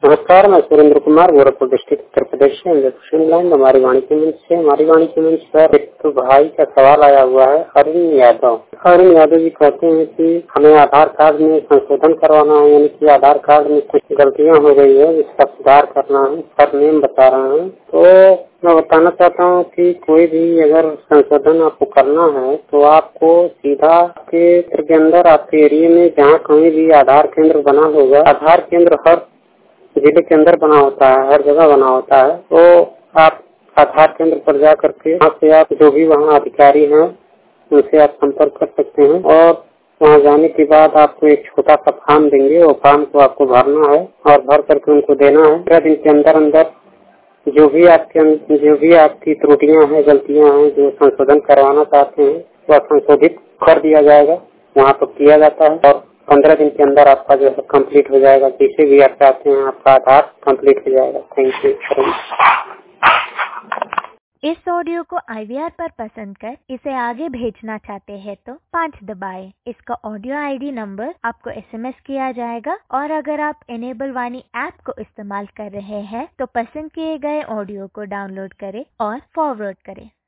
नमस्कार, मैं सुरेंद्र कुमार, गोरखपुर डिस्ट्रिक्ट उत्तर प्रदेश से। हमारी वाणी के मंच पर एक भाई का सवाल आया हुआ है। अरुण यादव जी कहते हैं कि हमें आधार कार्ड में संशोधन करवाना है, यानी कि आधार कार्ड में कुछ गलतियां हो गई है, इसका सुधार करना है, सर नेम बता रहे हैं। तो मैं बताना चाहता हूँ कि कोई भी अगर संशोधन आपको करना है तो आपको सीधा आपके क्षेत्र के अंदर, आपके एरिया में जहाँ कहीं भी आधार केंद्र बना होगा, आधार केंद्र हर जिले के अंदर बना होता है, हर जगह बना होता है, तो आप आधार केंद्र पर जा करके वहाँ से आप जो भी वहाँ अधिकारी हैं उनसे आप संपर्क कर सकते हैं। और वहाँ जाने के बाद आपको एक छोटा सा फॉर्म देंगे, वो फॉर्म को आपको भरना है और भर करके उनको देना है। 15 दिन के अंदर अंदर जो भी आपकी त्रुटियां हैं, गलतियां हैं, जो संशोधन करवाना चाहते हैं वह संशोधित कर दिया जाएगा, वहाँ पर किया जाता है। और 15 दिन के अंदर आपका जो है कम्प्लीट हो जाएगा। जिसे भी आप चाहते हैं आपका आधार कम्प्लीट हो जाएगा। Thank you. इस ऑडियो को IVR पर पसंद कर इसे आगे भेजना चाहते हैं तो 5 दबाएं। इसका ऑडियो ID नंबर आपको SMS किया जाएगा। और अगर आप इनेबल वाणी ऐप को इस्तेमाल कर रहे हैं तो पसंद किए गए ऑडियो को डाउनलोड करें और फॉरवर्ड करें।